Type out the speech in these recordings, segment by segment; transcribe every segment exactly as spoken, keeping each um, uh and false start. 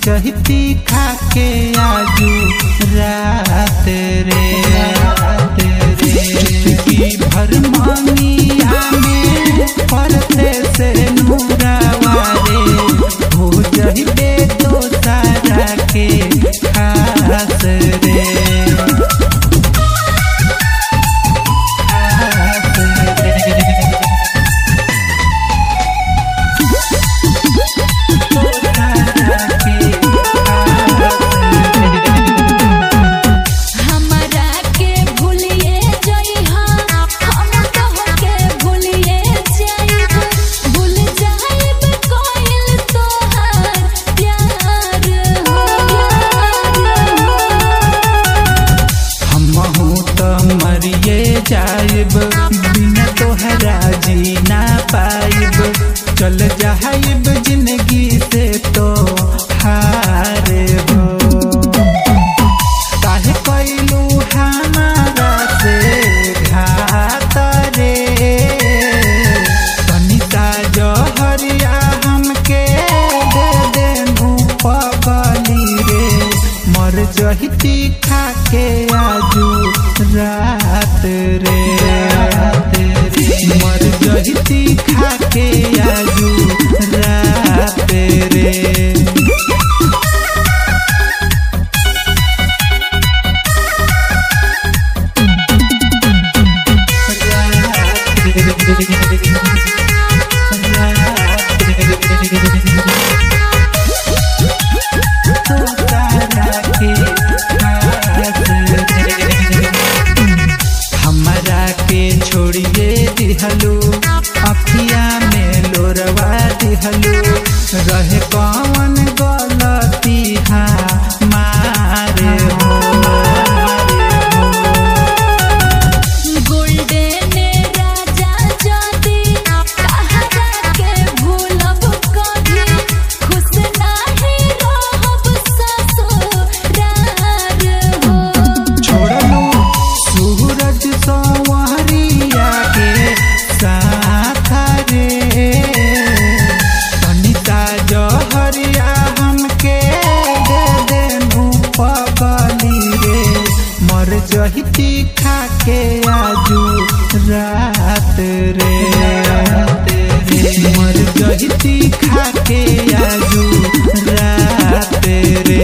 जहिती खाके आजू रात रे चुटकी भर मांगिया में परते से नूरावा रे हो जहिबे तो सारा के खास रे जाइब बिना तोहरा जी ना पाइब चल जाइब जिंदगी से तो हारे हो काहे कैलू हमारा से घात रे तनिका जहरिया हमके दे देनु पगली रे मर जहिती खाके आजू रात रे मर जहिती खाके आजू रात रे छोड़िए दिहलू अखिया में लोरवा दिहलू रहे कौन गलती हमारे हो जहिती खाके आजू रात रे मर जहिती खाके आजू रात रे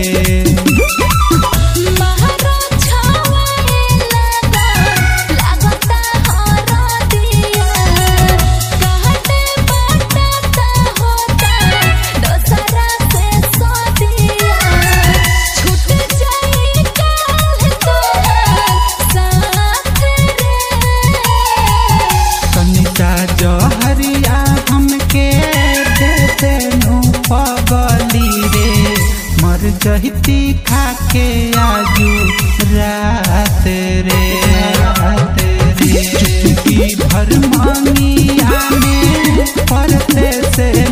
जहरिया हमके दे देनु पगली रे मर जहिती खाके आजू रात रे चुटकी भर मांगिया में परते से